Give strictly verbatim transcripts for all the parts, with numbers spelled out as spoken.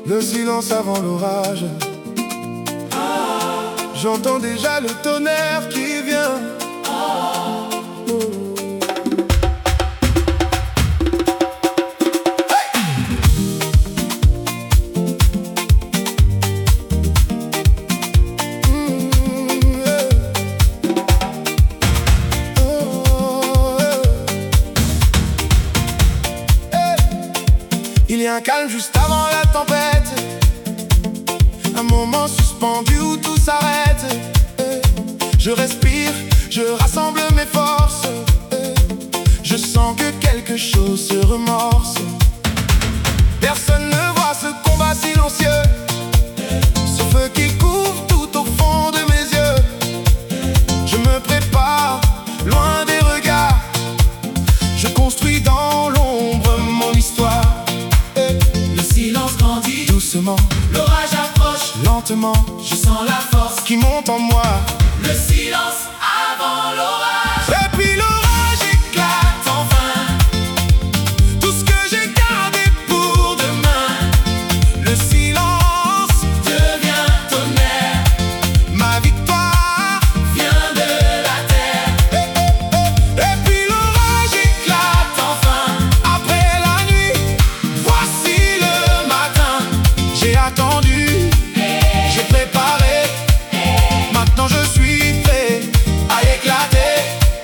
Le silence avant l'orage. J'entends déjà le tonnerre qui vient. Oh. Hey! Mm, yeah. Oh, yeah. Hey! Il y a un calme juste avant la tempête. Un moment suspendu où tout s'arrête. Je respire, je rassemble mes forces. Je sens que quelque chose se remorse. Personne ne voit ce combat silencieux, ce feu qui couvre tout au fond de mes yeux. Je me prépare, loin des regards. Je construis dans l'ombre mon histoire. Le silence grandit Doucement, l'orage approche lentement, je sens la force qui monte en moi. Le silence avant l'orage. Et puis l'orage éclate Enfin, tout ce que j'ai gardé pour demain. Le silence devient tonnerre, ma victoire. vient de la terre. Et, et, et, et puis l'orage éclate Enfin, après la nuit. Voici le matin. J'ai attendu, j'ai préparé. Maintenant je suis prêt à éclater.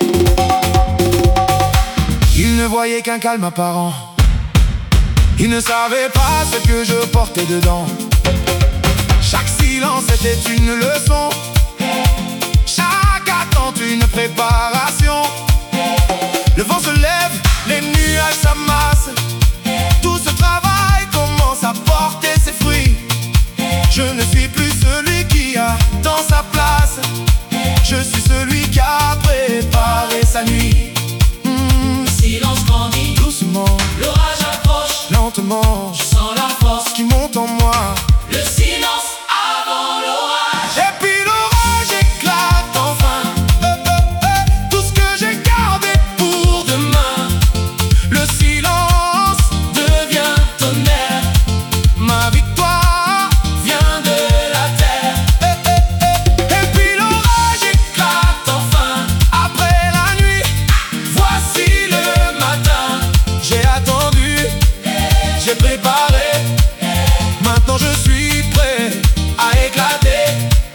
Ils ne voyaient qu'un calme apparent. Ils ne savaient pas ce que je portais dedans. Chaque silence était une leçon. Chaque attente une préparation. Le vent se lève, les nuages s'amassent. Tout ce travail commence à porter ses fruits. Je ne suis plus celui qui a dans sa place. Je suis celui qui a préparé sa nuit. Mm, silence grandit, doucement, l'orage approche, lentement, je sens la force. qui monte en moi. Le silence avant l'orage. Et puis l'orage éclate enfin. Euh, euh, euh, tout ce que j'ai gardé pour demain. Le silence Devient tonnerre, ma victoire. vient de la terre. Eh, eh, eh. Et puis l'orage éclate Enfin, après la nuit. voici le matin. J'ai attendu, j'ai préparé. Maintenant je suis prêt à éclater.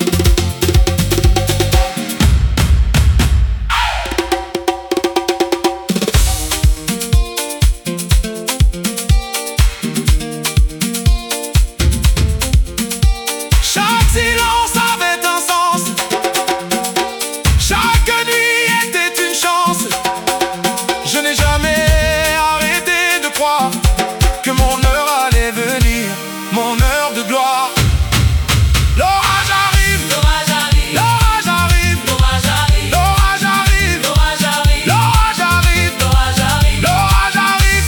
Chaque silence avait un sens. Chaque nuit était une chance. Je n'ai jamais arrêté de croire que mon heure allait venir, mon heure de gloire. L'orage arrive, L'orage arrive, l'orage arrive, l'orage arrive, l'orage arrive, l'orage arrive, l'orage arrive, l'orage arrive. l'orage arrive.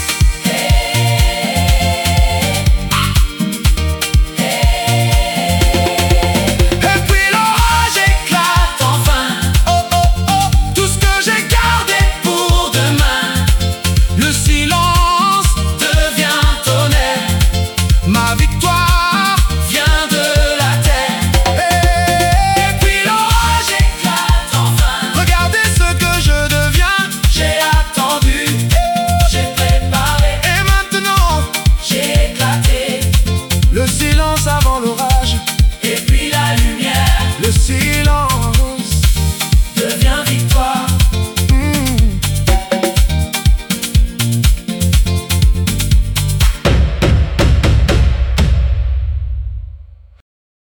Et puis l'orage éclate. Enfin, Oh oh oh, tout ce que j'ai gardé pour demain. Le silence devient tonnerre, ma victoire. vient de la terre. Et Puis l'orage éclate enfin. regardez ce que je deviens. J'ai attendu, j'ai préparé, Et maintenant, j'ai éclaté. le silence avant l'orage. Et puis la lumière. Le silence